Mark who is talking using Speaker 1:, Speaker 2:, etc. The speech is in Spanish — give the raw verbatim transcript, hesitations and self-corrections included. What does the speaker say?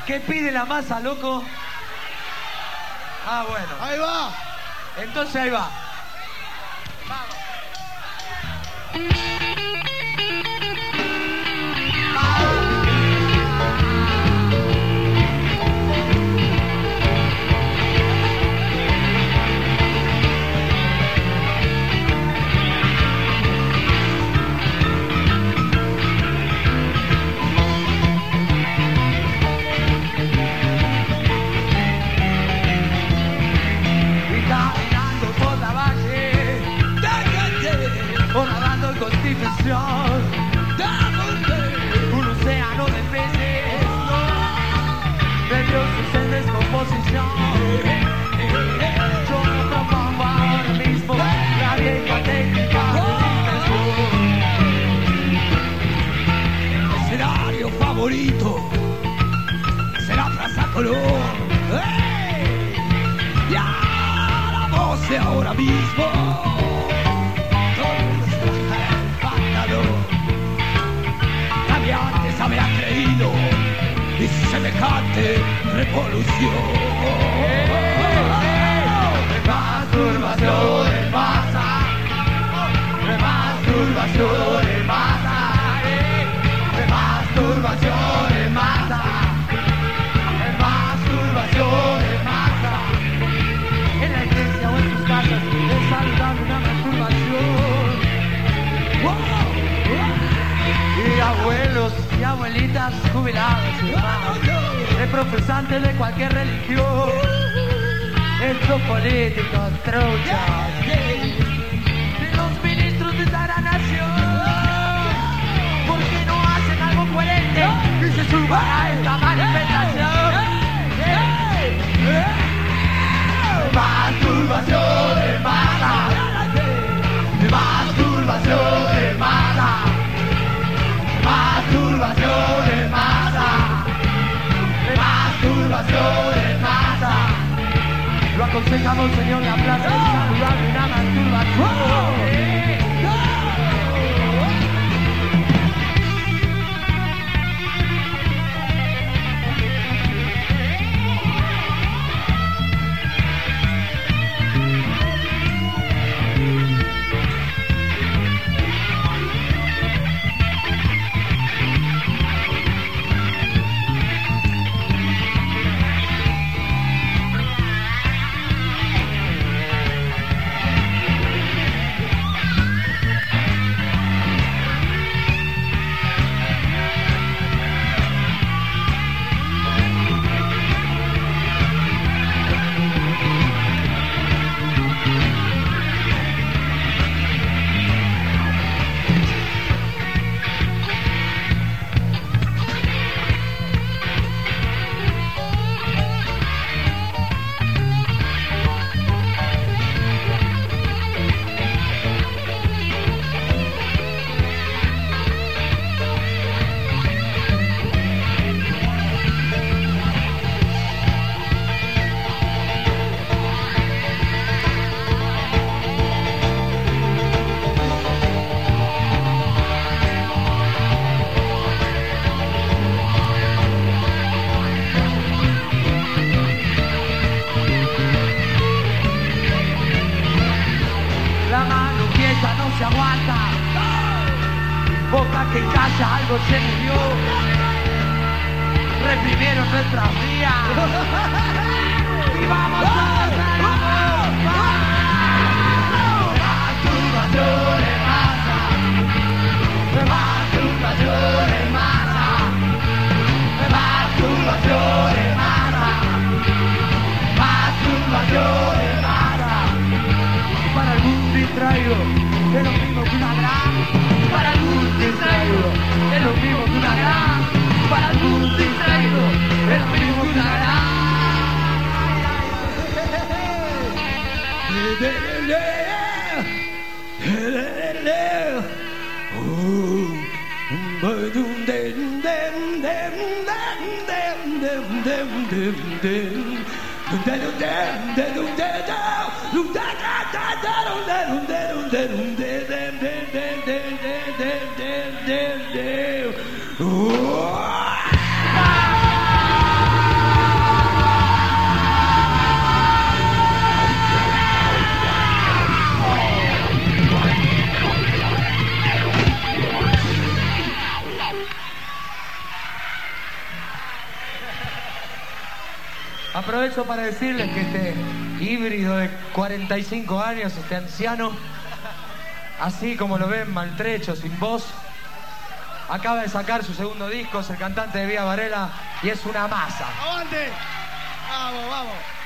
Speaker 1: ¿Qué pide la masa, loco? Ah, bueno.
Speaker 2: Ahí va.
Speaker 1: Entonces ahí va. Vamos. Un océano de peces, nerviosos en descomposición. Yo me propongo ahora mismo la vieja técnica de
Speaker 2: Escenario favorito será Plaza Colón. ¡Hey! Ya la voz de ahora mismo. Nadie antes había creído y semejante revolución.
Speaker 1: Masturbación en masa, masturbación en masa, masturbación en masa, masturbación en masa. En la iglesia o en tus casas es saludable una masturbación. Y abuelos y abuelitas jubilados, hermanos, de profesantes de cualquier religión, estos políticos truchas, de los ministros de esta gran nación, ¿por qué no hacen algo coherente y se suban a esta manifestación? Masturbación en masa, masturbación en masa, masturbación en masa, masturbación en masa. Lo aconsejamos, señor, la plaza es saludable una masturbación. Boca que calla, algo se murió. Reprimieron nuestras vías. Y vamos a hacer masturbación en masa, masturbación en masa, masturbación en masa, masturbación en masa. Para algún distraído es lo mismo que una gran. Para algún distraído es lo mismo que una gran. Para algún distraído es lo mismo que una gran. Aprovecho para decirles que este híbrido de cuarenta y cinco años, este anciano, así como lo ven, maltrecho, sin voz, acaba de sacar su segundo disco, es el cantante de Vía Varela y es una masa.
Speaker 3: ¡Aguante! ¡Vamos, vamos!